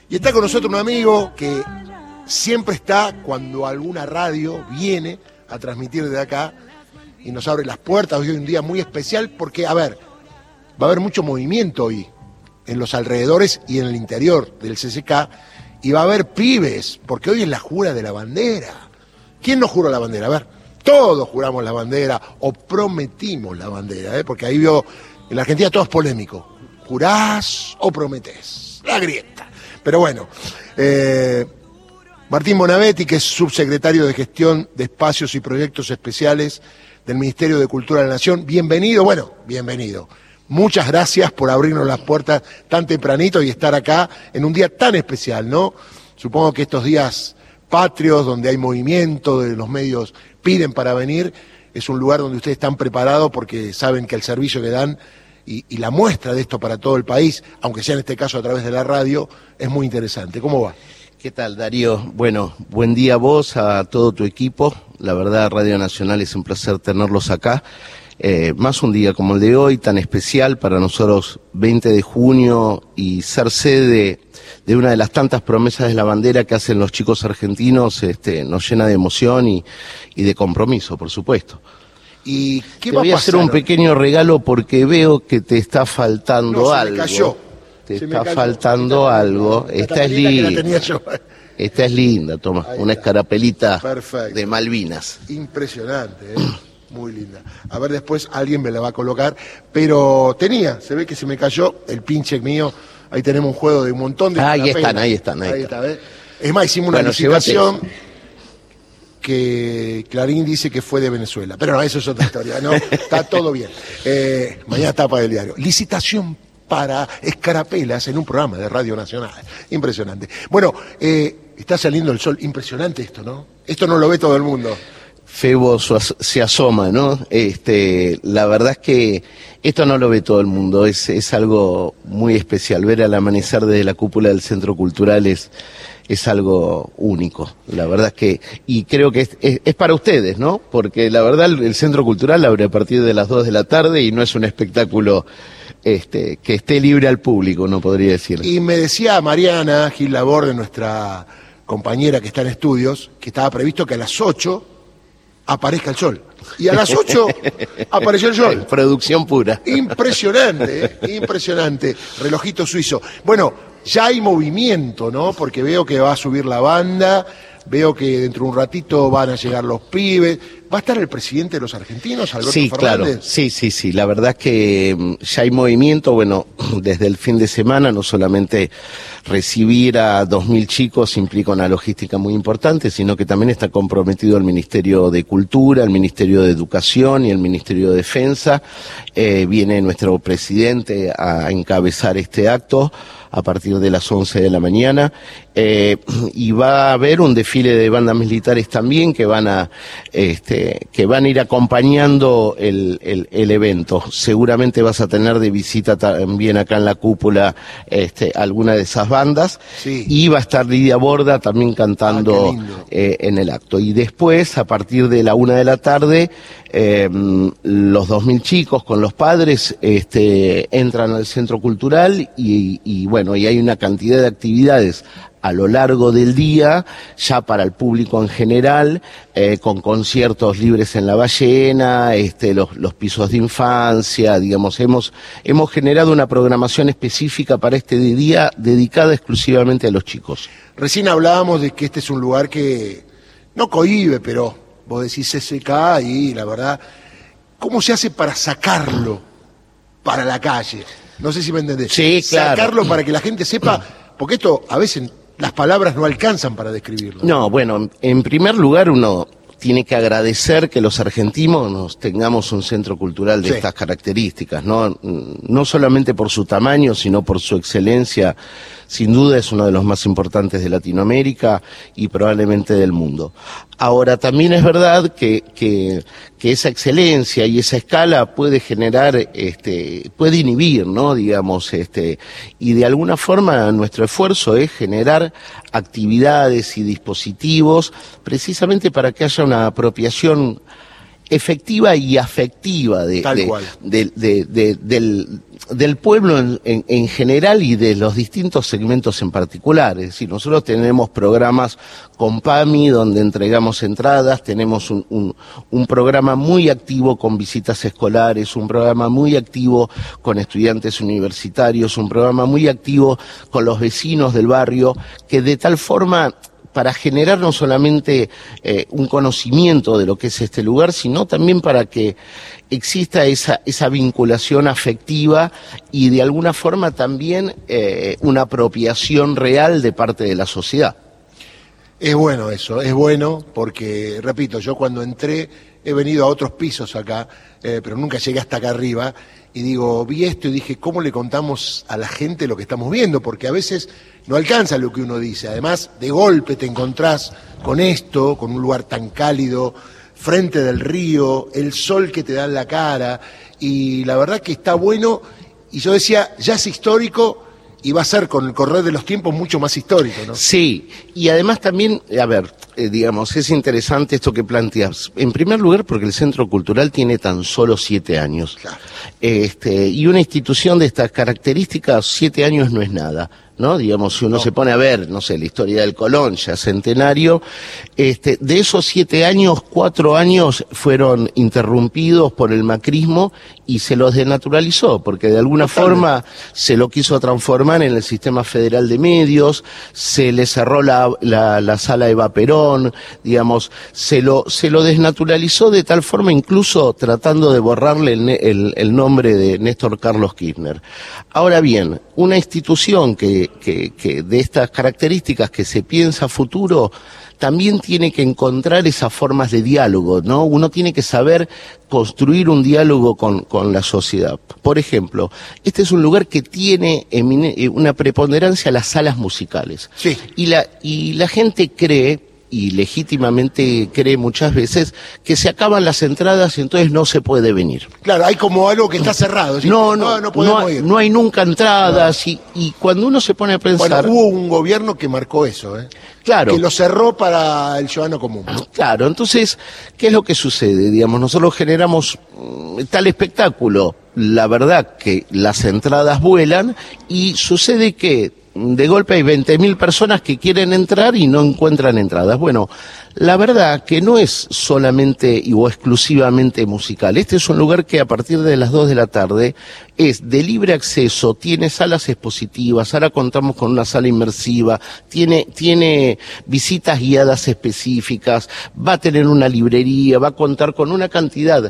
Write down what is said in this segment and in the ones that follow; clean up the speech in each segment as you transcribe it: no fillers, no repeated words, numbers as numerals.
Y está con nosotros un amigo que siempre está cuando alguna radio viene a transmitir desde acá y nos abre las puertas. Hoy es un día muy especial porque, a ver, va a haber mucho movimiento hoy en los alrededores y en el interior del CCK y va a haber pibes, porque hoy es la jura de la bandera. ¿Quién no juró la bandera? A ver, todos juramos la bandera o prometimos la bandera, porque ahí vio, en la Argentina todo es polémico. ¿Jurás o prometés? La grieta. Pero bueno, Martín Bonavetti, que es subsecretario de Gestión de Espacios y Proyectos Especiales del Ministerio de Cultura de la Nación, bienvenido, bueno, bienvenido. Muchas gracias por abrirnos las puertas tan tempranito y estar acá en un día tan especial, ¿no? Supongo que estos días patrios, donde hay movimiento, de los medios piden para venir, es un lugar donde ustedes están preparados porque saben que el servicio que dan y la muestra de esto para todo el país, aunque sea en este caso a través de la radio, es muy interesante. ¿Cómo va? ¿Qué tal, Darío? Bueno, buen día a vos, a todo tu equipo. La verdad, Radio Nacional es un placer tenerlos acá. Más un día como el de hoy, tan especial para nosotros, 20 de junio, y ser sede de una de las tantas promesas de la bandera que hacen los chicos argentinos, nos llena de emoción y de compromiso, por supuesto. ¿Y qué te va a voy a pasar? hacer un pequeño regalo porque veo que te está faltando algo. Me cayó. Te está faltando algo. Esta es linda. Esta es linda, toma. Una escarapelita de Malvinas. Impresionante, muy linda. A ver, después alguien me la va a colocar. Pero se ve que se me cayó el pinche mío. Ahí tenemos un juego de un montón de... Ahí están. Ahí está, ¿ves? Es más, hicimos una licitación que Clarín dice que fue de Venezuela. Pero no, eso es otra historia, ¿no? Está todo bien. Mañana tapa del diario. Licitación para escarapelas en un programa de Radio Nacional. Impresionante. Bueno, está saliendo el sol. Impresionante esto, ¿no? Esto no lo ve todo el mundo. Febo se asoma, ¿no? La verdad es que esto no lo ve todo el mundo. Es algo muy especial. Ver al amanecer desde la cúpula del Centro Cultural es algo único. La verdad es que, y creo que es para ustedes, ¿no? Porque la verdad el Centro Cultural abre a partir de las 2 de la tarde y no es un espectáculo que esté libre al público, no podría decir. Y me decía Mariana Gil Laborde, nuestra compañera que está en estudios, que estaba previsto que a las 8 aparezca el sol. Y a las 8 apareció el sol. Producción pura. Impresionante, impresionante. Relojito suizo. Bueno, ya hay movimiento, ¿no? Porque veo que va a subir la banda, veo que dentro de un ratito van a llegar los pibes. ¿Va a estar el presidente de los argentinos, Alberto Fernández? Claro. Sí. La verdad es que ya hay movimiento, bueno, desde el fin de semana, no solamente recibir a 2.000 chicos implica una logística muy importante, sino que también está comprometido el Ministerio de Cultura, el Ministerio de Educación y el Ministerio de Defensa. Viene nuestro presidente a encabezar este acto a partir de las 11 de la mañana, y va a haber un desfile de bandas militares también que van a ir acompañando el evento. Seguramente vas a tener de visita también acá en la cúpula alguna de esas bandas, sí. Y va a estar Lidia Borda también cantando en el acto. Y después, a partir de la 1 de la tarde, los 2.000 chicos con los padres entran al Centro Cultural y bueno, y hay una cantidad de actividades a lo largo del día, ya para el público en general, con conciertos libres en la Ballena, los pisos de infancia, digamos, hemos generado una programación específica para este día dedicada exclusivamente a los chicos. Recién hablábamos de que este es un lugar que no cohíbe, pero vos decís CCK y la verdad, ¿cómo se hace para sacarlo para la calle? No sé si me entendés. Sí, claro. Sacarlo para que la gente sepa, porque esto a veces las palabras no alcanzan para describirlo. No, bueno, en primer lugar uno tiene que agradecer que los argentinos tengamos un centro cultural de estas características, ¿no? No solamente por su tamaño, sino por su excelencia. Sin duda es uno de los más importantes de Latinoamérica y probablemente del mundo. Ahora, también es verdad que esa excelencia y esa escala puede generar, puede inhibir, ¿no? Digamos, y de alguna forma nuestro esfuerzo es generar actividades y dispositivos precisamente para que haya una apropiación efectiva y afectiva del pueblo en general y de los distintos segmentos en particular. Es decir, nosotros tenemos programas con PAMI donde entregamos entradas, tenemos un programa muy activo con visitas escolares, un programa muy activo con estudiantes universitarios, un programa muy activo con los vecinos del barrio, que de tal forma, para generar no solamente un conocimiento de lo que es este lugar, sino también para que exista esa vinculación afectiva y de alguna forma también una apropiación real de parte de la sociedad. Es bueno eso, es bueno porque, repito, yo cuando entré he venido a otros pisos acá, pero nunca llegué hasta acá arriba, y digo, vi esto y dije, ¿cómo le contamos a la gente lo que estamos viendo? Porque a veces no alcanza lo que uno dice. Además, de golpe te encontrás con esto, con un lugar tan cálido, frente del río, el sol que te da en la cara, y la verdad que está bueno. Y yo decía, ya es histórico y va a ser con el correr de los tiempos mucho más histórico, ¿no? Sí, y además también, a ver, digamos, es interesante esto que planteas. En primer lugar, porque el Centro Cultural tiene tan solo 7 años. Claro. Y una institución de estas características, 7 años no es nada, ¿no? Digamos, si uno se pone a ver, no sé, la historia del Colón, ya centenario, de esos 7 años, 4 años fueron interrumpidos por el macrismo y se los desnaturalizó, porque de alguna forma se lo quiso transformar en el sistema federal de medios, se le cerró la sala Eva Perón, digamos, se lo desnaturalizó de tal forma, incluso tratando de borrarle el nombre de Néstor Carlos Kirchner. Ahora bien, una institución que de estas características, que se piensa a futuro, también tiene que encontrar esas formas de diálogo, ¿no? Uno tiene que saber construir un diálogo con la sociedad. Por ejemplo, este es un lugar que tiene una preponderancia a las salas musicales. Sí. Y la gente cree, y legítimamente cree muchas veces, que se acaban las entradas y entonces no se puede venir. Claro, hay como algo que está cerrado. ¿Sí? No podemos ir. No hay nunca entradas, no. Y cuando uno se pone a pensar... Bueno, hubo un gobierno que marcó eso, ¿eh? Claro. Que lo cerró para el ciudadano común, ¿no? Claro, entonces, ¿qué es lo que sucede? Digamos, nosotros generamos tal espectáculo, la verdad que las entradas vuelan y sucede que de golpe hay 20.000 personas que quieren entrar y no encuentran entradas. Bueno, la verdad que no es solamente o exclusivamente musical. Este es un lugar que a partir de las 2 de la tarde es de libre acceso, tiene salas expositivas, ahora contamos con una sala inmersiva, tiene visitas guiadas específicas, va a tener una librería, va a contar con una cantidad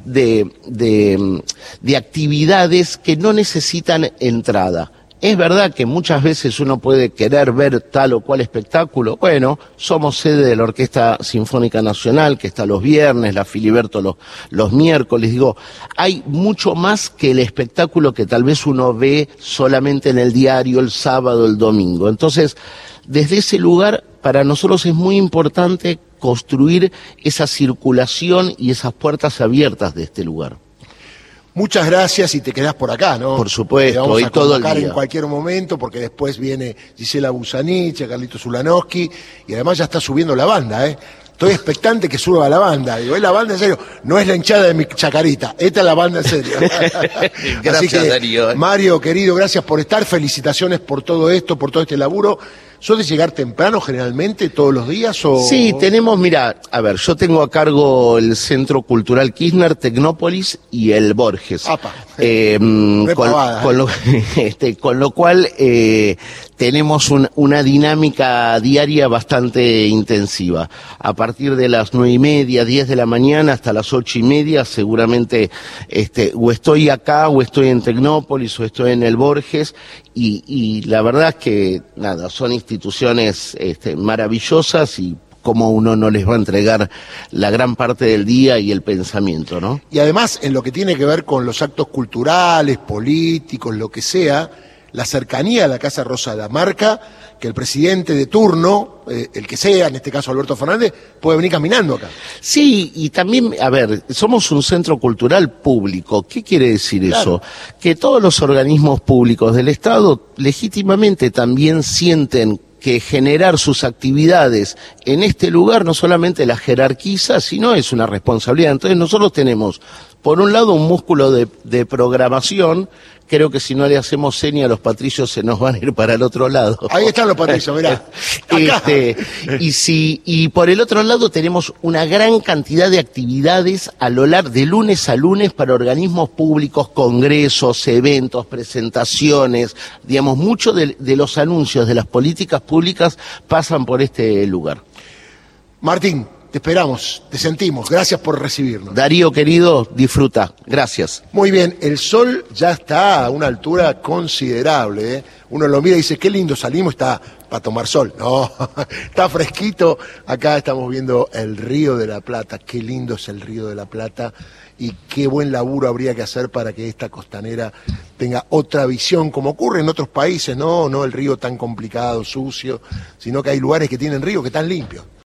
de actividades que no necesitan entrada. Es verdad que muchas veces uno puede querer ver tal o cual espectáculo. Bueno, somos sede de la Orquesta Sinfónica Nacional, que está los viernes, la Filiberto los miércoles. Digo, hay mucho más que el espectáculo que tal vez uno ve solamente en el diario, el sábado, el domingo. Entonces, desde ese lugar, para nosotros es muy importante construir esa circulación y esas puertas abiertas de este lugar. Muchas gracias y te quedás por acá, ¿no? Por supuesto, hoy todo el día. En cualquier momento, porque después viene Gisela Busanich, Carlitos Ulanowski, y además ya está subiendo la banda, ¿eh? Estoy expectante que suba la banda. Digo, es la banda en serio, no es la hinchada de mi Chacarita, esta es la banda en serio. Gracias, así que, Darío. Mario, querido, gracias por estar, felicitaciones por todo esto, por todo este laburo. ¿Sos de llegar temprano generalmente, todos los días? O... Sí, tenemos, mira, a ver, yo tengo a cargo el Centro Cultural Kirchner, Tecnópolis y el Borges. Con lo cual tenemos una dinámica diaria bastante intensiva. A partir de las 9:30, 10 de la mañana hasta las 8:30, seguramente o estoy acá, o estoy en Tecnópolis, o estoy en el Borges, y la verdad es que, nada, son instituciones maravillosas y cómo uno no les va a entregar la gran parte del día y el pensamiento, ¿no? Y además, en lo que tiene que ver con los actos culturales, políticos, lo que sea, la cercanía a la Casa Rosada marca que el presidente de turno, el que sea, en este caso Alberto Fernández, puede venir caminando acá. Sí, y también, a ver, somos un centro cultural público. ¿Qué quiere decir eso? Que todos los organismos públicos del Estado legítimamente también sienten que generar sus actividades en este lugar no solamente la jerarquiza, sino es una responsabilidad. Entonces nosotros tenemos, por un lado, un músculo de programación. Creo que si no le hacemos seña a los patricios se nos van a ir para el otro lado. Ahí están los patricios, mirá. Y por el otro lado tenemos una gran cantidad de actividades a lo largo de lunes a lunes para organismos públicos, congresos, eventos, presentaciones. Digamos, muchos de los anuncios de las políticas públicas pasan por este lugar. Martín, te esperamos, te sentimos. Gracias por recibirnos. Darío, querido, disfruta. Gracias. Muy bien, el sol ya está a una altura considerable, ¿eh? Uno lo mira y dice, qué lindo salimos, está para tomar sol. No, está fresquito. Acá estamos viendo el Río de la Plata. Qué lindo es el Río de la Plata y qué buen laburo habría que hacer para que esta costanera tenga otra visión, como ocurre en otros países, no el río tan complicado, sucio, sino que hay lugares que tienen río que están limpios.